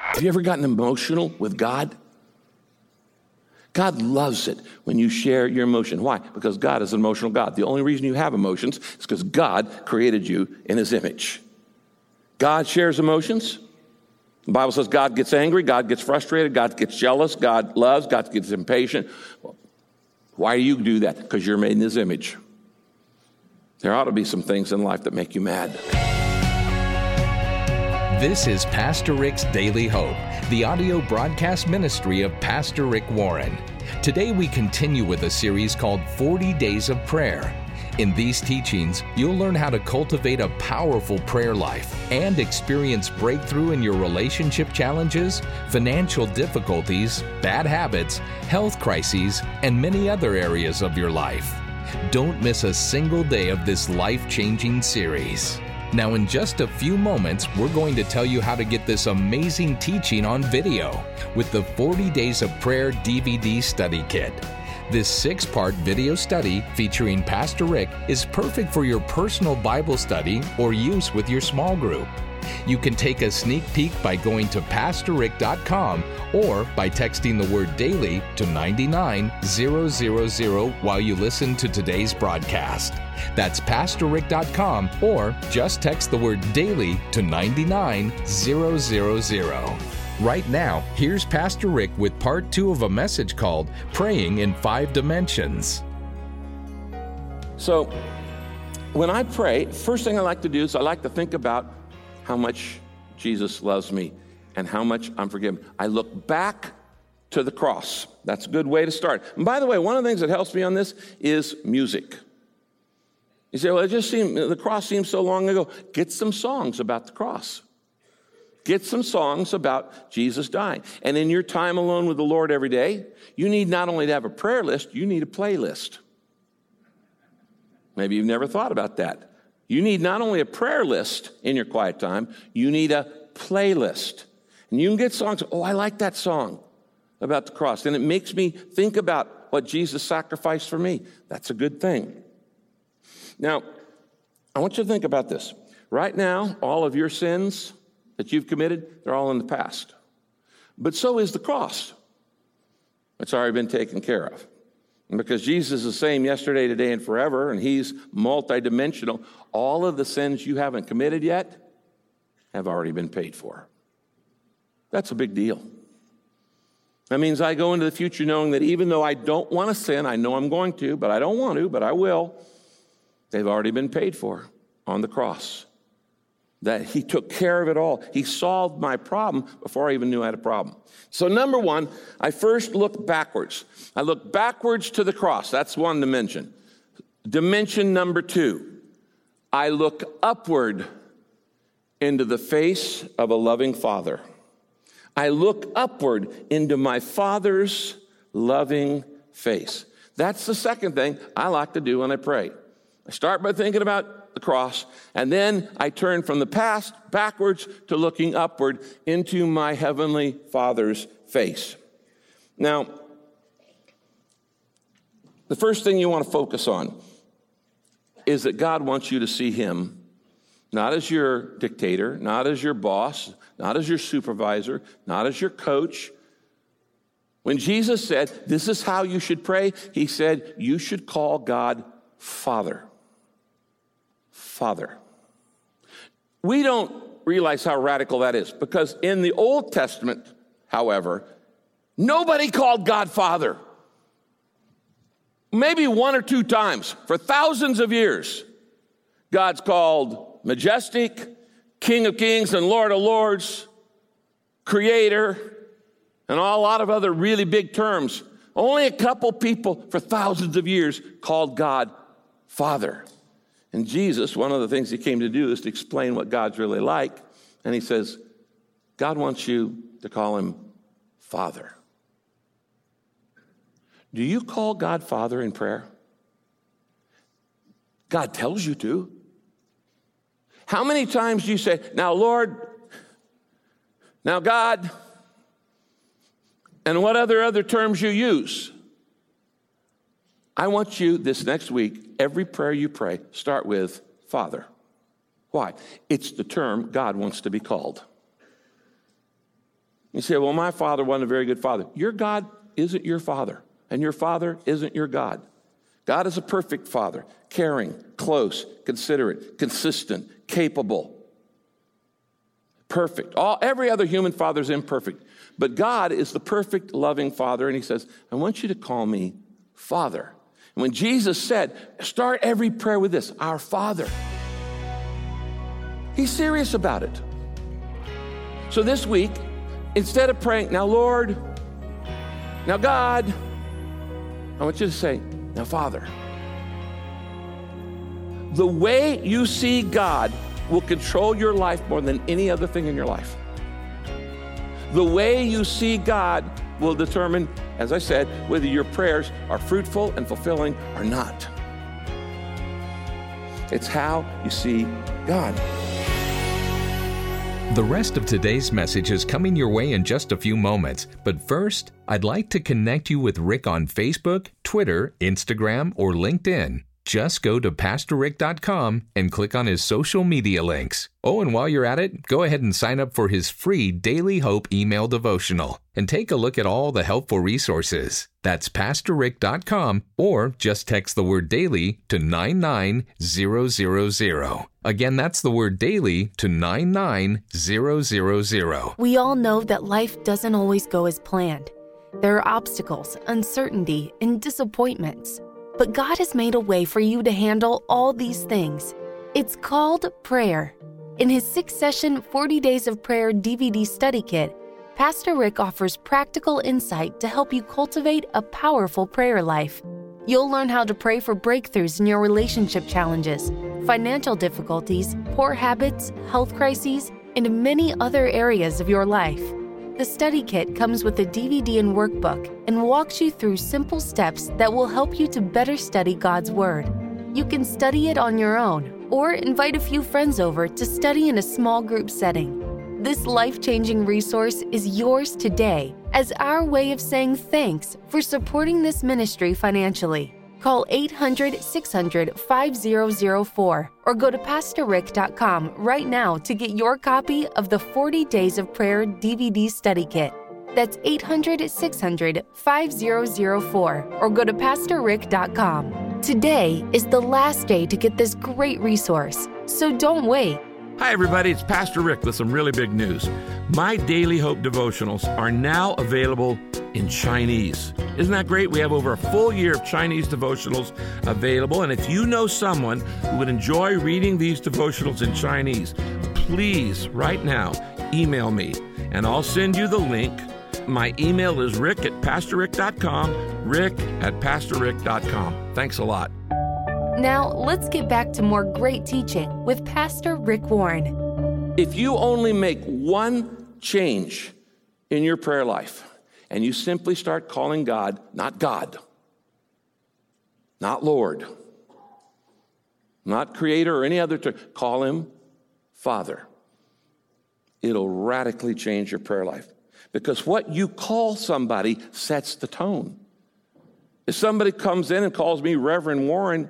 Have you ever gotten emotional with God? God loves it when you share your emotion. Why? Because God is an emotional God. The only reason you have emotions is because God created you in his image. God shares emotions. The Bible says God gets angry, God gets frustrated, God gets jealous, God loves, God gets impatient. Why do you do that? Because you're made in his image. There ought to be some things in life that make you mad. This is Pastor Rick's Daily Hope, the audio broadcast ministry of Pastor Rick Warren. Today we continue with a series called 40 Days of Prayer. In these teachings, you'll learn how to cultivate a powerful prayer life and experience breakthrough in your relationship challenges, financial difficulties, bad habits, health crises, and many other areas of your life. Don't miss a single day of this life-changing series. Now, in just a few moments, we're going to tell you how to get this amazing teaching on video with the 40 Days of Prayer DVD study kit. This 6-part video study featuring Pastor Rick is perfect for your personal Bible study or use with your small group. You can take a sneak peek by going to PastorRick.com or by texting the word DAILY to 99000 while you listen to today's broadcast. That's PastorRick.com or just text the word DAILY to 99000. Right now, here's Pastor Rick with part 2 of a message called Praying in 5 Dimensions. So, when I pray, first thing I like to do is I like to think about how much Jesus loves me and how much I'm forgiven. I look back to the cross. That's a good way to start. And by the way, one of the things that helps me on this is music. You say, well, the cross seems so long ago. Get some songs about the cross. Get some songs about Jesus dying. And in your time alone with the Lord every day, you need not only to have a prayer list, you need a playlist. Maybe you've never thought about that. You need not only a prayer list in your quiet time, you need a playlist. And you can get songs, oh, I like that song about the cross. And it makes me think about what Jesus sacrificed for me. That's a good thing. Now, I want you to think about this. Right now, all of your sins that you've committed, they're all in the past. But so is the cross. It's already been taken care of. And because Jesus is the same yesterday, today, and forever, and he's multidimensional, all of the sins you haven't committed yet have already been paid for. That's a big deal. That means I go into the future knowing that even though I don't want to sin, I know I'm going to, but I don't want to, but I will, they've already been paid for on the cross. That he took care of it all. He solved my problem before I even knew I had a problem. So number one, I first look backwards. I look backwards to the cross. That's one dimension. Dimension number 2, I look upward into the face of a loving Father. I look upward into my Father's loving face. That's the second thing I like to do when I pray. I start by thinking about the cross, and then I turn from the past backwards to looking upward into my Heavenly Father's face. Now, the first thing you want to focus on is that God wants you to see him not as your dictator, not as your boss, not as your supervisor, not as your coach. When Jesus said, this is how you should pray, he said, you should call God Father. Father. We don't realize how radical that is because in the Old Testament, however, nobody called God Father. Maybe 1 or 2 times for thousands of years. God's called Majestic, King of Kings and Lord of Lords, Creator, and a lot of other really big terms. Only a couple people for thousands of years called God Father. And Jesus, one of the things he came to do is to explain what God's really like. And he says, God wants you to call him Father. Do you call God Father in prayer? God tells you to. How many times do you say, now Lord, now God, and what other terms you use? I want you this next week, every prayer you pray, start with Father. Why? It's the term God wants to be called. You say, well, my father wasn't a very good father. Your God isn't your father, and your father isn't your God. God is a perfect father, caring, close, considerate, consistent, capable, perfect. Every other human father is imperfect, but God is the perfect, loving father, and he says, I want you to call me Father. And when Jesus said, start every prayer with this, our Father, he's serious about it. So this week, instead of praying, now Lord, now God, I want you to say, now Father. The way you see God will control your life more than any other thing in your life. The way you see God will determine, as I said, whether your prayers are fruitful and fulfilling or not. It's how you see God. The rest of today's message is coming your way in just a few moments. But first, I'd like to connect you with Rick on Facebook, Twitter, Instagram, or LinkedIn. Just go to PastorRick.com and click on his social media links. Oh, and while you're at it, go ahead and sign up for his free Daily Hope email devotional and take a look at all the helpful resources. That's PastorRick.com, or just text the word daily to 99000. Again, that's the word daily to 99000. We all know that life doesn't always go as planned. There are obstacles, uncertainty, and disappointments. But God has made a way for you to handle all these things. It's called prayer. In his 6-session 40 Days of Prayer DVD study kit, Pastor Rick offers practical insight to help you cultivate a powerful prayer life. You'll learn how to pray for breakthroughs in your relationship challenges, financial difficulties, poor habits, health crises, and many other areas of your life. The study kit comes with a DVD and workbook and walks you through simple steps that will help you to better study God's Word. You can study it on your own or invite a few friends over to study in a small group setting. This life-changing resource is yours today as our way of saying thanks for supporting this ministry financially. Call 800-600-5004 or go to PastorRick.com right now to get your copy of the 40 Days of Prayer DVD study kit. That's 800-600-5004 or go to PastorRick.com. Today is the last day to get this great resource, so don't wait. Hi, everybody. It's Pastor Rick with some really big news. My Daily Hope devotionals are now available in Chinese. Isn't that great? We have over a full year of Chinese devotionals available. And if you know someone who would enjoy reading these devotionals in Chinese, please, right now, email me and I'll send you the link. My email is rick@pastorrick.com, rick@pastorrick.com. Thanks a lot. Now, let's get back to more great teaching with Pastor Rick Warren. If you only make one change in your prayer life, and you simply start calling God, not Lord, not Creator or any other term, call him Father, it'll radically change your prayer life. Because what you call somebody sets the tone. If somebody comes in and calls me Reverend Warren,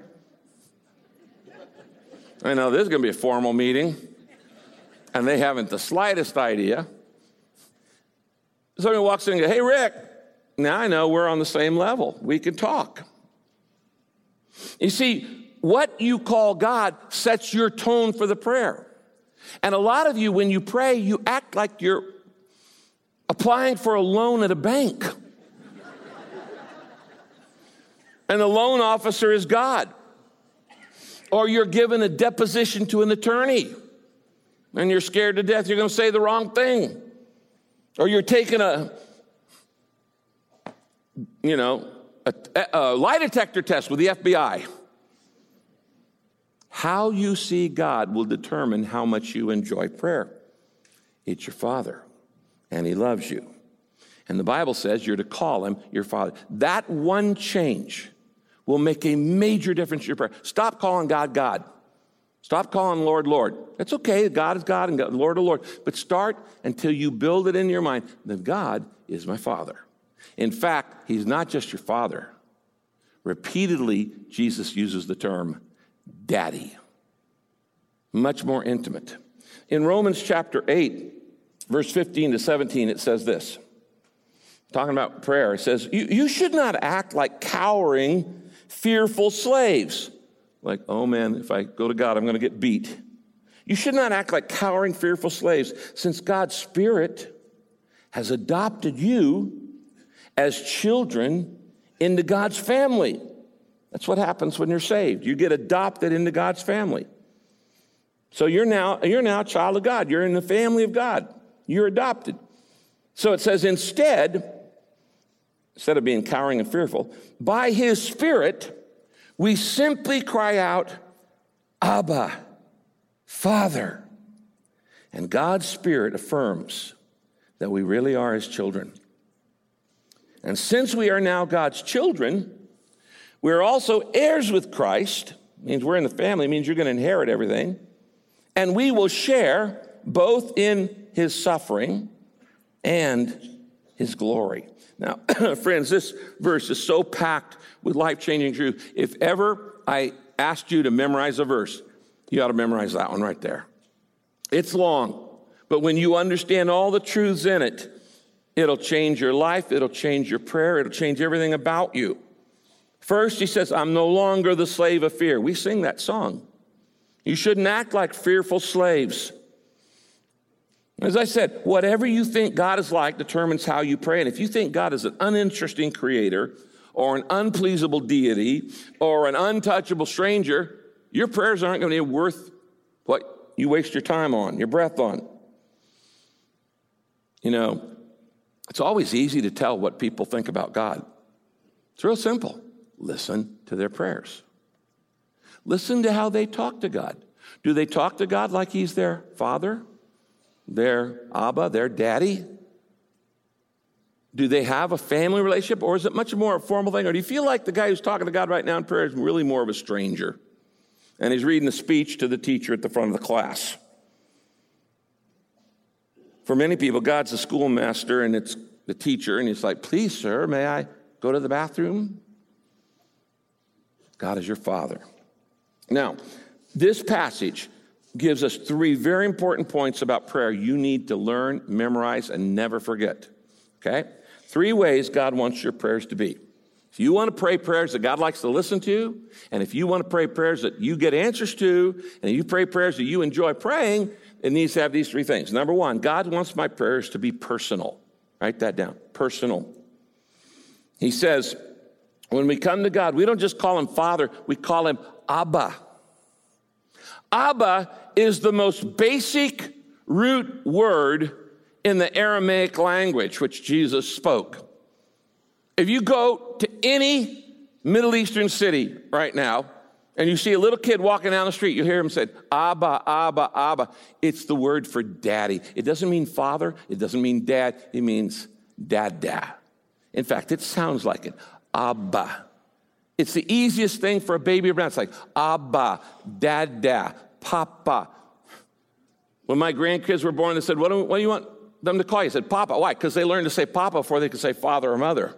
I know this is going to be a formal meeting, and they haven't the slightest idea. Somebody walks in and goes, hey, Rick, now I know we're on the same level. We can talk. You see, what you call God sets your tone for the prayer. And a lot of you, when you pray, you act like you're applying for a loan at a bank. And the loan officer is God. Or you're given a deposition to an attorney, and you're scared to death you're going to say the wrong thing. Or you're taking a lie detector test with the FBI. How you see God will determine how much you enjoy prayer. It's your Father, and he loves you. And the Bible says you're to call him your Father. That one change will make a major difference in your prayer. Stop calling God, God. Stop calling Lord, Lord. It's okay. God is God and God, Lord, Lord. But start until you build it in your mind that God is my Father. In fact, he's not just your Father. Repeatedly, Jesus uses the term Daddy. Much more intimate. In Romans chapter 8, verse 15 to 17, it says this. Talking about prayer, it says, you should not act like cowering, fearful slaves. Like, oh man, if I go to God, I'm going to get beat. You should not act like cowering, fearful slaves, since God's Spirit has adopted you as children into God's family. That's what happens when you're saved. You get adopted into God's family. So you're now a child of God. You're in the family of God. You're adopted. So it says instead of being cowering and fearful, by his Spirit, we simply cry out, Abba, Father. And God's Spirit affirms that we really are his children. And since we are now God's children, we're also heirs with Christ. It means we're in the family. It means you're going to inherit everything. And we will share both in his suffering and his glory. Now, friends, this verse is so packed with life-changing truth. If ever I asked you to memorize a verse, you ought to memorize that one right there. It's long, but when you understand all the truths in it, it'll change your life, it'll change your prayer, it'll change everything about you. First, he says, I'm no longer the slave of fear. We sing that song. You shouldn't act like fearful slaves. As I said, whatever you think God is like determines how you pray. And if you think God is an uninteresting creator or an unpleasable deity or an untouchable stranger, your prayers aren't going to be worth what you waste your time on, your breath on. You know, it's always easy to tell what people think about God. It's real simple. Listen to their prayers. Listen to how they talk to God. Do they talk to God like he's their father, their Abba, their daddy? Do they have a family relationship, or is it much more a formal thing? Or do you feel like the guy who's talking to God right now in prayer is really more of a stranger, and he's reading a speech to the teacher at the front of the class? For many people, God's the schoolmaster and it's the teacher, and he's like, please, sir, may I go to the bathroom? God is your father. Now, this passage gives us 3 very important points about prayer you need to learn, memorize, and never forget. Okay? 3 ways God wants your prayers to be. If you want to pray prayers that God likes to listen to, and if you want to pray prayers that you get answers to, and you pray prayers that you enjoy praying, it needs to have these 3 things. Number 1, God wants my prayers to be personal. Write that down. Personal. He says, when we come to God, we don't just call him Father, we call him Abba. Abba is the most basic root word in the Aramaic language, which Jesus spoke. If you go to any Middle Eastern city right now, and you see a little kid walking down the street, you hear him say, Abba, Abba, Abba. It's the word for daddy. It doesn't mean father. It doesn't mean dad. It means dada. In fact, it sounds like it. Abba. It's the easiest thing for a baby to pronounce, like Abba, Dada, Papa. When my grandkids were born, they said, what do you want them to call you? I said, Papa. Why? Because they learned to say Papa before they could say father or mother.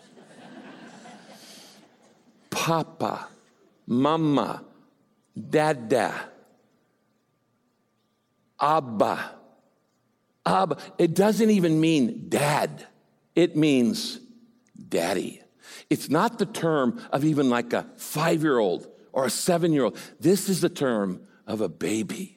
Papa, Mama, Dada, Abba. Abba. It doesn't even mean dad. It means daddy. It's not the term of even like a 5-year-old or a 7-year-old. This is the term of a baby.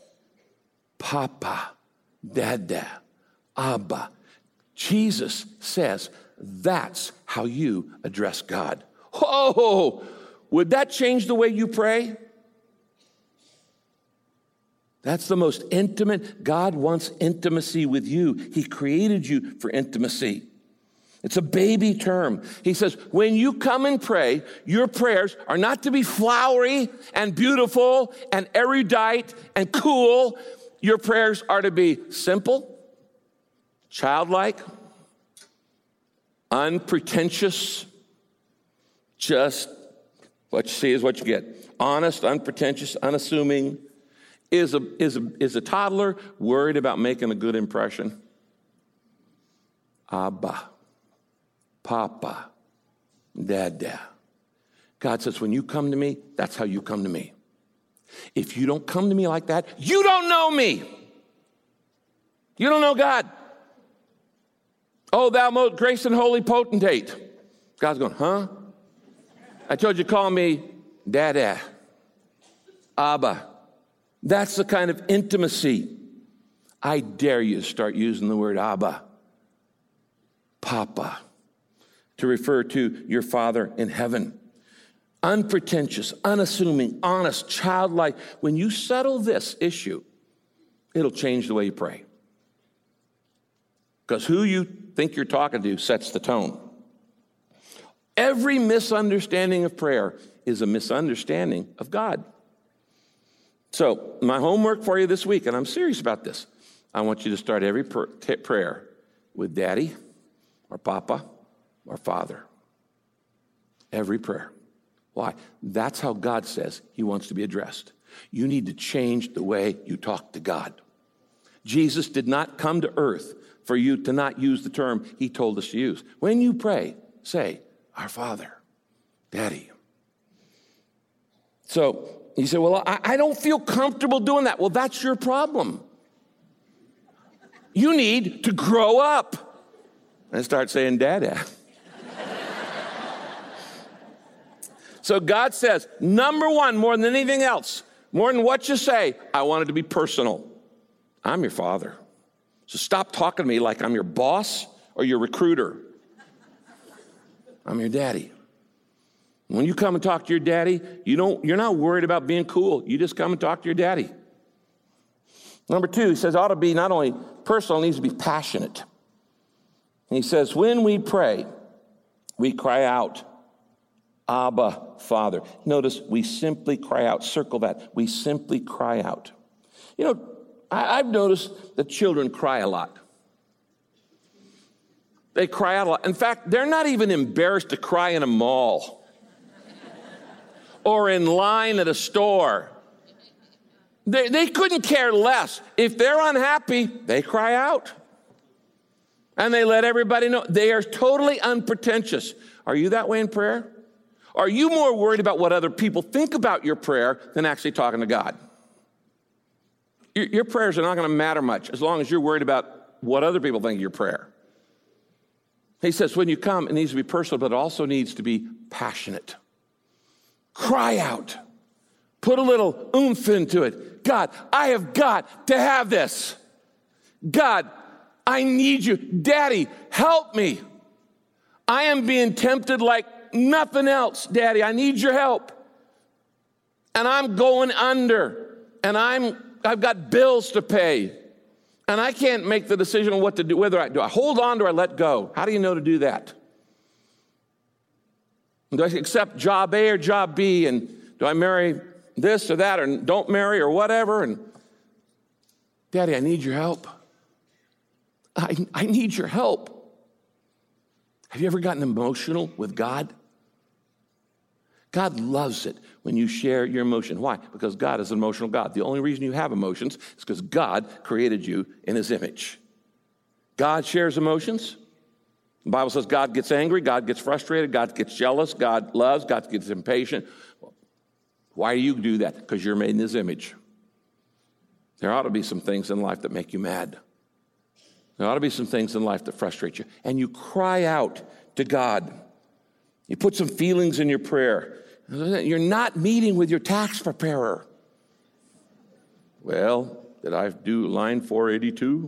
Papa, Dada, Abba. Jesus says that's how you address God. Whoa! Would that change the way you pray? That's the most intimate. God wants intimacy with you. He created you for intimacy. It's a baby term. He says, when you come and pray, your prayers are not to be flowery and beautiful and erudite and cool. Your prayers are to be simple, childlike, unpretentious. Just what you see is what you get. Honest, unpretentious, unassuming. Is a toddler worried about making a good impression? Abba. Papa, Dada. God says, when you come to me, that's how you come to me. If you don't come to me like that, you don't know me. You don't know God. Oh, thou most gracious and holy potentate. God's going, huh? I told you to call me Dada, Abba. That's the kind of intimacy. I dare you to start using the word Abba, Papa, to refer to your Father in heaven. Unpretentious, unassuming, honest, childlike. When you settle this issue, it'll change the way you pray. Because who you think you're talking to sets the tone. Every misunderstanding of prayer is a misunderstanding of God. So, my homework for you this week, and I'm serious about this, I want you to start every prayer with Daddy or Papa or Father. Every prayer. Why? That's how God says he wants to be addressed. You need to change the way you talk to God. Jesus did not come to earth for you to not use the term he told us to use. When you pray, say, Our Father, Daddy. So you say, well, I don't feel comfortable doing that. Well, that's your problem. You need to grow up and start saying, Dada. So God says, number one, more than anything else, more than what you say, I want it to be personal. I'm your Father. So stop talking to me like I'm your boss or your recruiter. I'm your daddy. When you come and talk to your daddy, you're not worried about being cool. You just come and talk to your daddy. Number two, he says, ought to be not only personal, it needs to be passionate. And he says, when we pray, we cry out, Abba, Father. Notice, we simply cry out. Circle that. We simply cry out. You know, I've noticed that children cry a lot. They cry out a lot. In fact, they're not even embarrassed to cry in a mall or in line at a store. They couldn't care less. If they're unhappy, they cry out. And they let everybody know. They are totally unpretentious. Are you that way in prayer? Are you more worried about what other people think about your prayer than actually talking to God? Your prayers are not going to matter much as long as you're worried about what other people think of your prayer. He says when you come, it needs to be personal, but it also needs to be passionate. Cry out. Put a little oomph into it. God, I have got to have this. God, I need you. Daddy, help me. I am being tempted like nothing else. Daddy, I need your help. And I'm going under. And I've got bills to pay. And I can't make the decision on what to do, whether do I hold on or I let go. How do you know to do that? Do I accept job A or job B? And do I marry this or that or don't marry or whatever? And Daddy, I need your help. I need your help. Have you ever gotten emotional with God? God loves it when you share your emotion. Why? Because God is an emotional God. The only reason you have emotions is because God created you in his image. God shares emotions. The Bible says God gets angry, God gets frustrated, God gets jealous, God loves, God gets impatient. Why do you do that? Because you're made in his image. There ought to be some things in life that make you mad. There ought to be some things in life that frustrate you. And you cry out to God. You put some feelings in your prayer. You're not meeting with your tax preparer. Well, did I do line 482?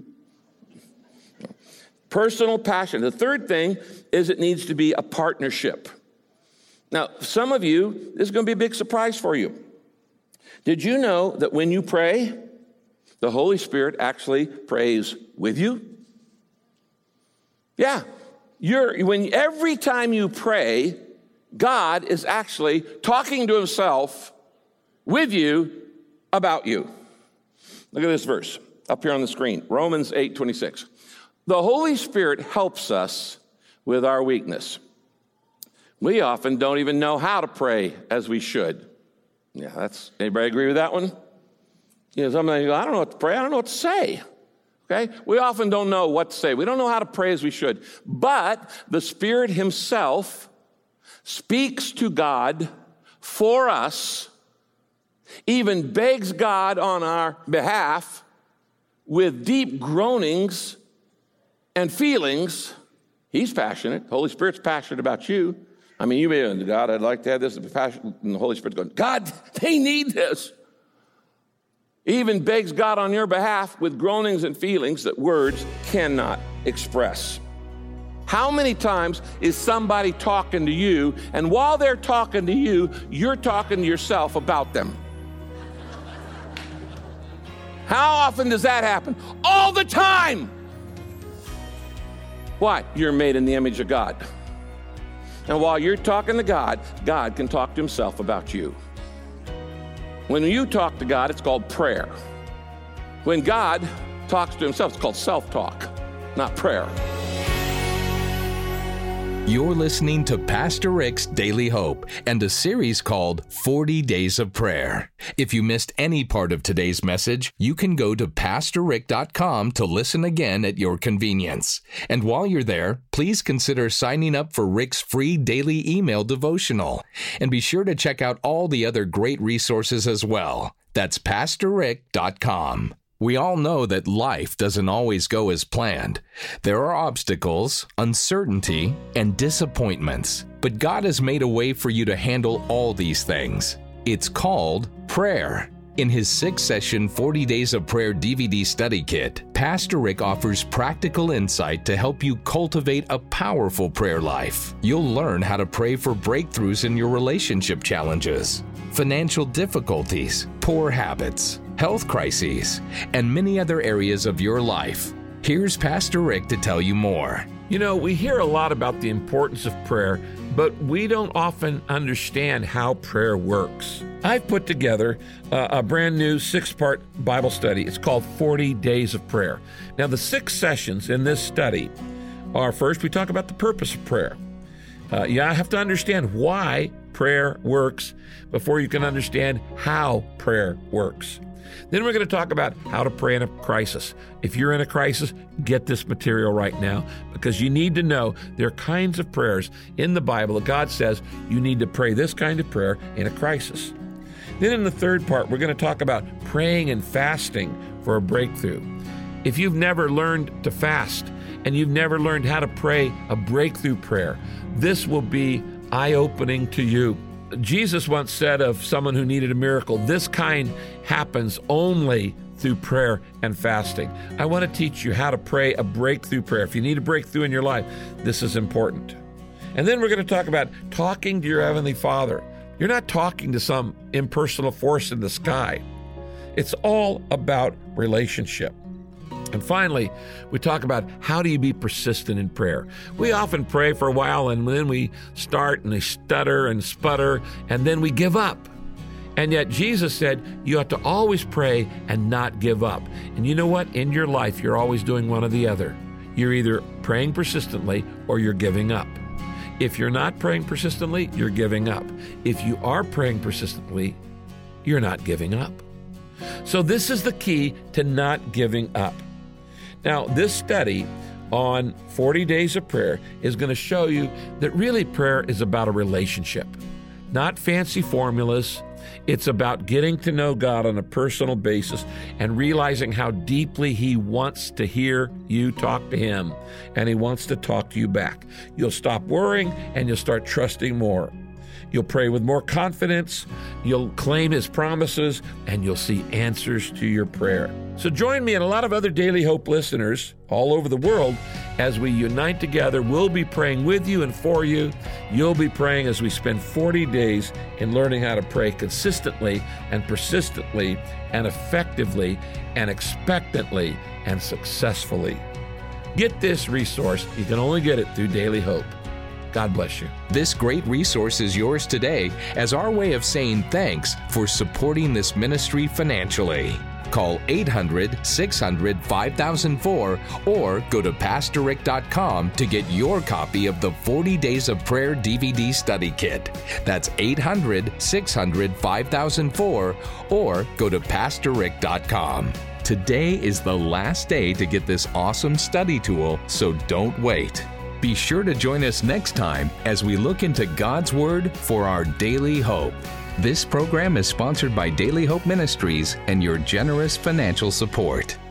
Personal passion. The third thing is it needs to be a partnership. Now, some of you, this is going to be a big surprise for you. Did you know that when you pray, the Holy Spirit actually prays with you? Yeah. Every time you pray, God is actually talking to himself with you about you. Look at this verse up here on the screen, Romans 8:26. The Holy Spirit helps us with our weakness. We often don't even know how to pray as we should. Yeah, anybody agree with that one? You know, sometimes you go, I don't know what to pray, I don't know what to say. Okay? We often don't know what to say. We don't know how to pray as we should. But the Spirit himself speaks to God for us, even begs God on our behalf with deep groanings and feelings. He's passionate. The Holy Spirit's passionate about you. I mean, you may, God, I'd like to have this. And the Holy Spirit's going, God, they need this. He even begs God on your behalf with groanings and feelings that words cannot express. How many times is somebody talking to you, and while they're talking to you, you're talking to yourself about them? How often does that happen? All the time. Why? You're made in the image of God. And while you're talking to God, God can talk to himself about you. When you talk to God, it's called prayer. When God talks to himself, it's called self-talk, not prayer. You're listening to Pastor Rick's Daily Hope and a series called 40 Days of Prayer. If you missed any part of today's message, you can go to PastorRick.com to listen again at your convenience. And while you're there, please consider signing up for Rick's free daily email devotional. And be sure to check out all the other great resources as well. That's PastorRick.com. We all know that life doesn't always go as planned. There are obstacles, uncertainty, and disappointments. But God has made a way for you to handle all these things. It's called prayer. In his 6-session 40 Days of Prayer DVD study kit, Pastor Rick offers practical insight to help you cultivate a powerful prayer life. You'll learn how to pray for breakthroughs in your relationship challenges, financial difficulties, poor habits, health crises, and many other areas of your life. Here's Pastor Rick to tell you more. You know, we hear a lot about the importance of prayer, but we don't often understand how prayer works. I've put together a brand new 6-part Bible study. It's called 40 Days of Prayer. Now, the 6 sessions in this study are, first, we talk about the purpose of prayer. You have to understand why prayer works before you can understand how prayer works. Then we're going to talk about how to pray in a crisis. If you're in a crisis, get this material right now, because you need to know there are kinds of prayers in the Bible that God says you need to pray this kind of prayer in a crisis. Then in the 3rd part, we're going to talk about praying and fasting for a breakthrough. If you've never learned to fast and you've never learned how to pray a breakthrough prayer, this will be eye-opening to you. Jesus once said of someone who needed a miracle, this kind happens only through prayer and fasting. I want to teach you how to pray a breakthrough prayer. If you need a breakthrough in your life, this is important. And then we're going to talk about talking to your Heavenly Father. You're not talking to some impersonal force in the sky. It's all about relationship. And finally, we talk about how do you be persistent in prayer. We often pray for a while and then we start and we stutter and sputter and then we give up. And yet Jesus said you have to always pray and not give up. And you know what? In your life, you're always doing one or the other. You're either praying persistently or you're giving up. If you're not praying persistently, you're giving up. If you are praying persistently, you're not giving up. So this is the key to not giving up. Now, this study on 40 Days of Prayer is going to show you that really prayer is about a relationship, not fancy formulas. It's about getting to know God on a personal basis and realizing how deeply He wants to hear you talk to Him, and He wants to talk to you back. You'll stop worrying and you'll start trusting more. You'll pray with more confidence, you'll claim His promises, and you'll see answers to your prayer. So join me and a lot of other Daily Hope listeners all over the world as we unite together. We'll be praying with you and for you. You'll be praying as we spend 40 days in learning how to pray consistently and persistently and effectively and expectantly and successfully. Get this resource. You can only get it through Daily Hope. God bless you. This great resource is yours today as our way of saying thanks for supporting this ministry financially. Call 800-600-5004 or go to PastorRick.com to get your copy of the 40 Days of Prayer DVD study kit. That's 800-600-5004 or go to PastorRick.com. Today is the last day to get this awesome study tool, so don't wait. Be sure to join us next time as we look into God's Word for our daily hope. This program is sponsored by Daily Hope Ministries and your generous financial support.